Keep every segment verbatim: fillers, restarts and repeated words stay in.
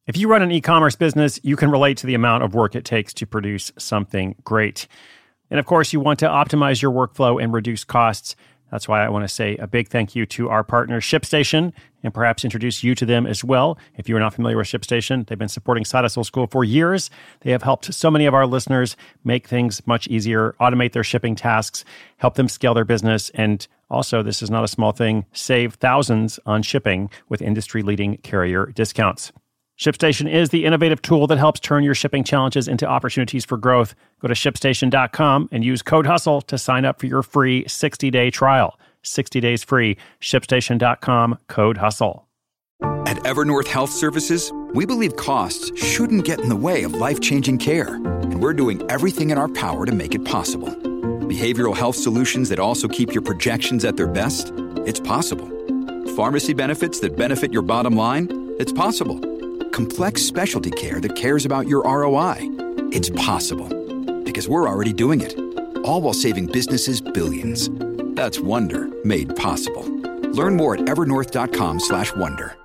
If you run an e-commerce business, you can relate to the amount of work it takes to produce something great. And of course, you want to optimize your workflow and reduce costs. That's why I want to say a big thank you to our partner, ShipStation, and perhaps introduce you to them as well. If you're not familiar with ShipStation, they've been supporting Side Hustle School for years. They have helped so many of our listeners make things much easier, automate their shipping tasks, help them scale their business, and also, this is not a small thing, save thousands on shipping with industry-leading carrier discounts. ShipStation is the innovative tool that helps turn your shipping challenges into opportunities for growth. Go to ship station dot com and use code HUSTLE to sign up for your free sixty-day trial. sixty days free. ship station dot com, code HUSTLE. At Evernorth Health Services, we believe costs shouldn't get in the way of life-changing care, and we're doing everything in our power to make it possible. Behavioral health solutions that also keep your projections at their best? It's possible. Pharmacy benefits that benefit your bottom line? It's possible. Complex specialty care that cares about your R O I? It's possible. Because we're already doing it. All while saving businesses billions. That's Wonder made possible. Learn more at evernorth dot com slash wonder.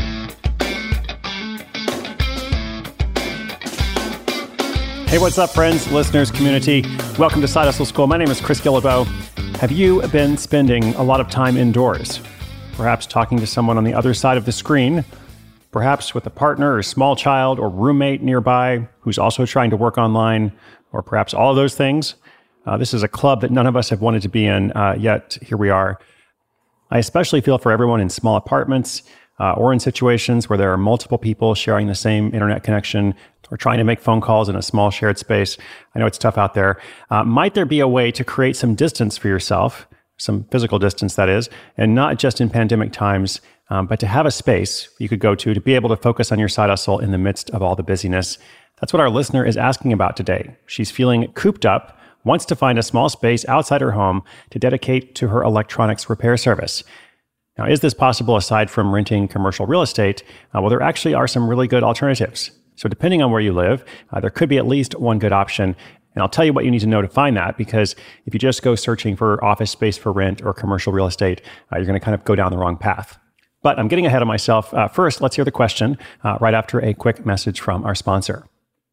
Hey, what's up, friends, listeners, community? Welcome to Side Hustle School. My name is Chris Guillebeau. Have you been spending a lot of time indoors? Perhaps talking to someone on the other side of the screen? Perhaps with a partner or small child or roommate nearby who's also trying to work online, or perhaps all of those things. Uh, this is a club that none of us have wanted to be in, uh, yet here we are. I especially feel for everyone in small apartments uh, or in situations where there are multiple people sharing the same internet connection or trying to make phone calls in a small shared space. I know it's tough out there. Uh, might there be a way to create some distance for yourself, some physical distance that is, and not just in pandemic times, Um, but to have a space you could go to to be able to focus on your side hustle in the midst of all the busyness? That's what our listener is asking about today. She's feeling cooped up, wants to find a small space outside her home to dedicate to her electronics repair service. Now, is this possible aside from renting commercial real estate? Uh, well, there actually are some really good alternatives. So depending on where you live, uh, there could be at least one good option. And I'll tell you what you need to know to find that, because if you just go searching for office space for rent or commercial real estate, uh, you're going to kind of go down the wrong path. But I'm getting ahead of myself. Uh, first, let's hear the question uh, right after a quick message from our sponsor.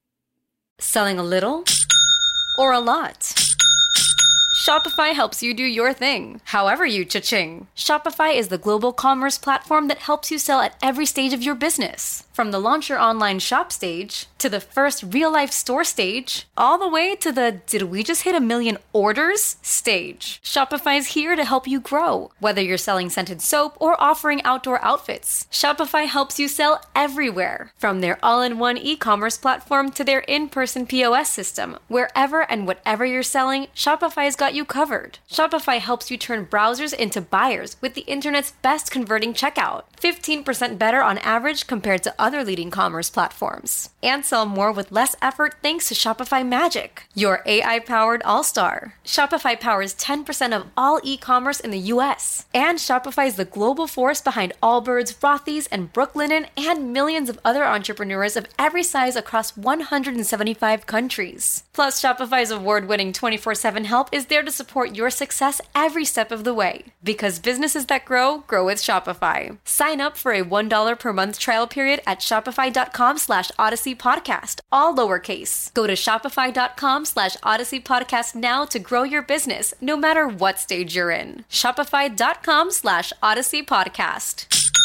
Selling a little or a lot? Shopify helps you do your thing, however you cha-ching. Shopify is the global commerce platform that helps you sell at every stage of your business. From the launch your online shop stage, to the first real-life store stage, all the way to the did we just hit a million orders stage. Shopify's here to help you grow. Whether you're selling scented soap or offering outdoor outfits, Shopify helps you sell everywhere. From their all-in-one e-commerce platform to their in-person P O S system, wherever and whatever you're selling, Shopify's got you covered. Shopify helps you turn browsers into buyers with the internet's best converting checkout. fifteen percent better on average compared to other leading commerce platforms. And sell more with less effort thanks to Shopify Magic, your A I-powered all-star. Shopify powers ten percent of all e-commerce in the U S. And Shopify is the global force behind Allbirds, Rothy's, and Brooklinen, and millions of other entrepreneurs of every size across one hundred seventy-five countries. Plus, Shopify's award-winning twenty-four seven help is there to support your success every step of the way. Because businesses that grow, grow with Shopify. Sign up for a one dollar per month trial period at shopify.com slash Odyssey Podcast, all lowercase. Go to shopify.com slash Odyssey Podcast now to grow your business, no matter what stage you're in. Shopify.com slash Odyssey Podcast.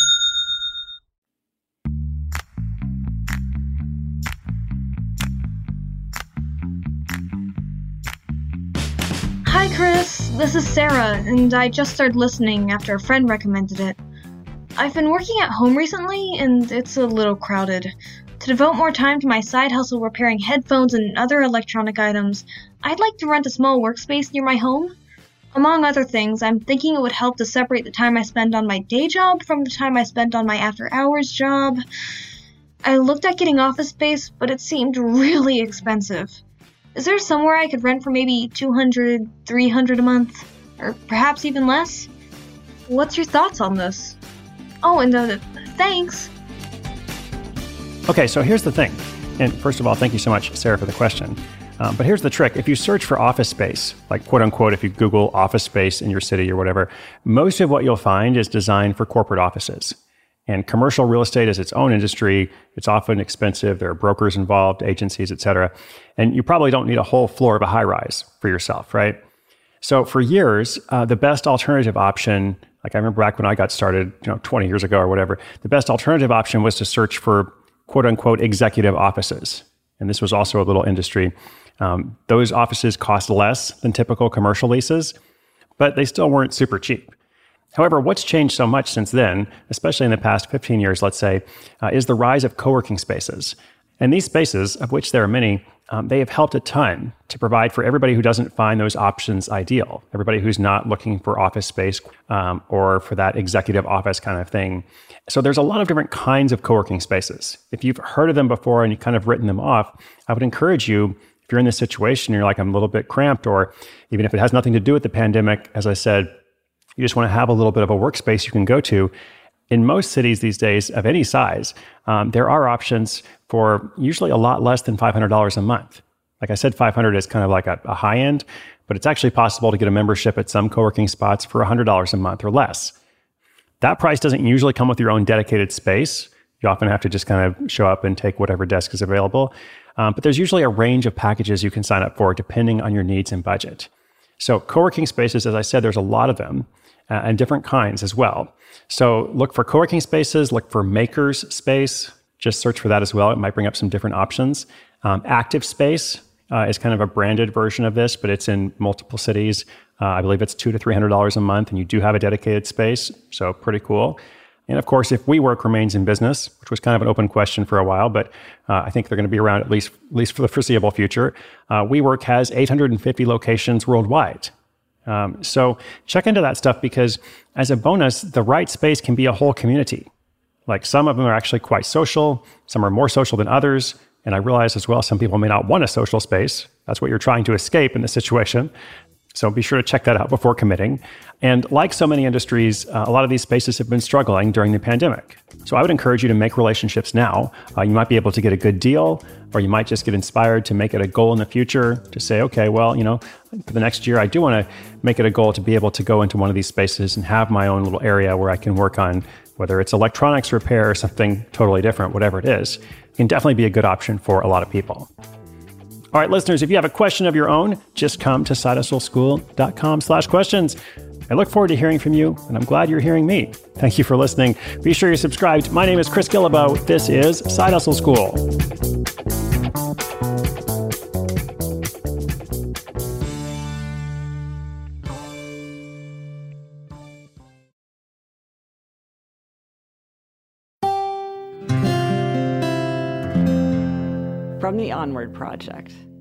Hi Chris, this is Sarah, and I just started listening after a friend recommended it. I've been working at home recently, and it's a little crowded. To devote more time to my side hustle repairing headphones and other electronic items, I'd like to rent a small workspace near my home. Among other things, I'm thinking it would help to separate the time I spend on my day job from the time I spend on my after-hours job. I looked at getting office space, but it seemed really expensive. Is there somewhere I could rent for maybe two hundred dollars, three hundred dollars a month? Or perhaps even less? What's your thoughts on this? Oh, and uh, thanks. Okay, so here's the thing. And first of all, thank you so much, Sarah, for the question. Um, but here's the trick. If you search for office space, like quote unquote, if you Google office space in your city or whatever, most of what you'll find is designed for corporate offices. And commercial real estate is its own industry. It's often expensive. There are brokers involved, agencies, et cetera. And you probably don't need a whole floor of a high rise for yourself, right? So for years, uh, the best alternative option, like I remember back when I got started, you know, twenty years ago or whatever, the best alternative option was to search for quote unquote executive offices. And this was also a little industry. Um, those offices cost less than typical commercial leases, but they still weren't super cheap. However, what's changed so much since then, especially in the past fifteen years, let's say, uh, is the rise of co-working spaces. And these spaces, of which there are many, um, they have helped a ton to provide for everybody who doesn't find those options ideal, everybody who's not looking for office space um, or for that executive office kind of thing. So there's a lot of different kinds of co-working spaces. If you've heard of them before and you've kind of written them off, I would encourage you, if you're in this situation, you're like, I'm a little bit cramped, or even if it has nothing to do with the pandemic, as I said, you just want to have a little bit of a workspace you can go to. In most cities these days of any size, um, there are options for usually a lot less than five hundred dollars a month. Like I said, five hundred dollars is kind of like a, a high end, but it's actually possible to get a membership at some co-working spots for one hundred dollars a month or less. That price doesn't usually come with your own dedicated space. You often have to just kind of show up and take whatever desk is available. Um, but there's usually a range of packages you can sign up for depending on your needs and budget. So co-working spaces, as I said, there's a lot of them. Uh, and different kinds as well. So look for co-working spaces, look for makers space, just search for that as well. It might bring up some different options. Um, Active Space uh, is kind of a branded version of this, but it's in multiple cities. Uh, I believe it's two to three hundred dollars a month, and you do have a dedicated space, so pretty cool. And of course, if WeWork remains in business, which was kind of an open question for a while, but uh, I think they're going to be around at least at least for the foreseeable future. Uh, WeWork has eight hundred fifty locations worldwide. Um, so check into that stuff, because as a bonus, the right space can be a whole community. Like some of them are actually quite social, some are more social than others. And I realize as well, some people may not want a social space. That's what you're trying to escape in this situation. So be sure to check that out before committing. And like so many industries, uh, a lot of these spaces have been struggling during the pandemic. So I would encourage you to make relationships now. Uh, you might be able to get a good deal, or you might just get inspired to make it a goal in the future to say, okay, well, you know, for the next year, I do want to make it a goal to be able to go into one of these spaces and have my own little area where I can work on, whether it's electronics repair or something totally different, whatever it is. It can definitely be a good option for a lot of people. All right, listeners, if you have a question of your own, just come to sidehustleschool.com slash questions. I look forward to hearing from you, and I'm glad you're hearing me. Thank you for listening. Be sure you're subscribed. My name is Chris Guillebeau. This is Side Hustle School. From the Onward Project.